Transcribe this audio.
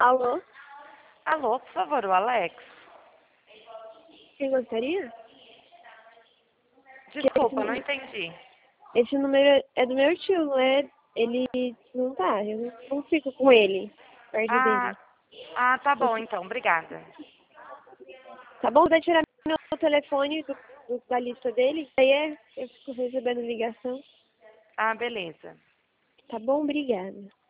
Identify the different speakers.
Speaker 1: Alô?
Speaker 2: Alô, por favor, o Alex.
Speaker 1: Quem gostaria?
Speaker 2: Desculpa, não entendi.
Speaker 1: Esse número é do meu tio, não é? Ele não tá, eu não fico com ele, perto
Speaker 2: Ah,
Speaker 1: dele.
Speaker 2: tá bom então, obrigada.
Speaker 1: Tá bom? Vai tirar meu telefone da lista dele? Aí eu fico recebendo ligação.
Speaker 2: Ah, beleza.
Speaker 1: Tá bom? Obrigada.